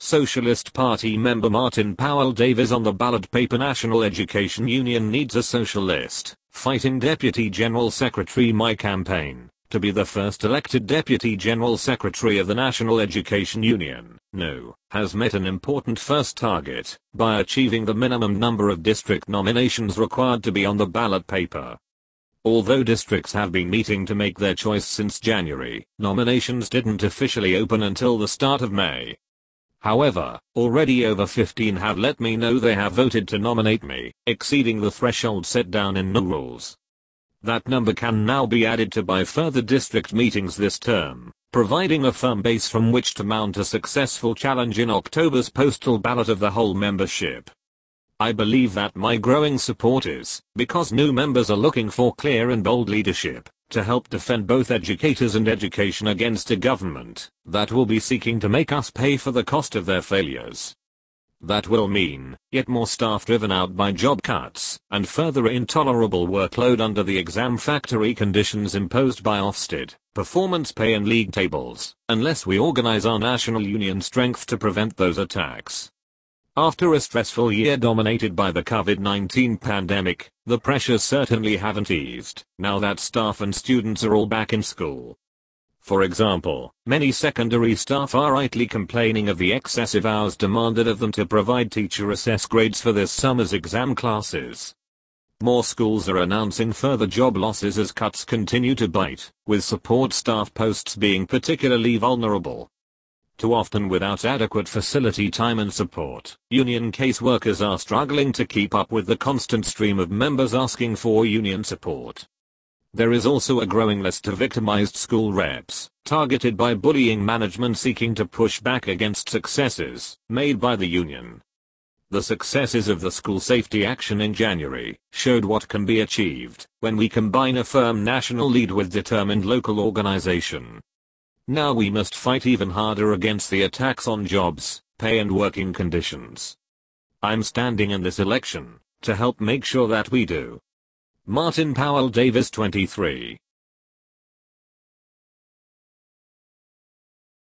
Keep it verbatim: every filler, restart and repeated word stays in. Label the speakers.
Speaker 1: Socialist Party member Martin Powell Davies on the ballot paper. National Education Union needs a socialist, fighting Deputy General Secretary. My campaign, to be the first elected Deputy General Secretary of the National Education Union, N O, has met an important first target, by achieving the minimum number of district nominations required to be on the ballot paper. Although districts have been meeting to make their choice since January, nominations didn't officially open until the start of May. However, already over fifteen have let me know they have voted to nominate me, exceeding the threshold set down in N O rules. That number can now be added to by further district meetings this term, providing a firm base from which to mount a successful challenge in October's postal ballot of the whole membership. I believe that my growing support is because new members are looking for clear and bold leadership to help defend both educators and education against a government that will be seeking to make us pay for the cost of their failures. That will mean yet more staff driven out by job cuts and further intolerable workload under the exam factory conditions imposed by Ofsted, performance pay and league tables, unless we organize our national union strength to prevent those attacks. After a stressful year dominated by the COVID nineteen pandemic, the pressures certainly haven't eased, now that staff and students are all back in school. For example, many secondary staff are rightly complaining of the excessive hours demanded of them to provide teacher-assessed grades for this summer's exam classes. More schools are announcing further job losses as cuts continue to bite, with support staff posts being particularly vulnerable. Too often without adequate facility time and support, union caseworkers are struggling to keep up with the constant stream of members asking for union support. There is also a growing list of victimized school reps, targeted by bullying management seeking to push back against successes made by the union. The successes of the school safety action in January showed what can be achieved when we combine a firm national lead with determined local organization. Now we must fight even harder against the attacks on jobs, pay and working conditions. I'm standing in this election to help make sure that we do. Martin Powell Davies, twenty-three.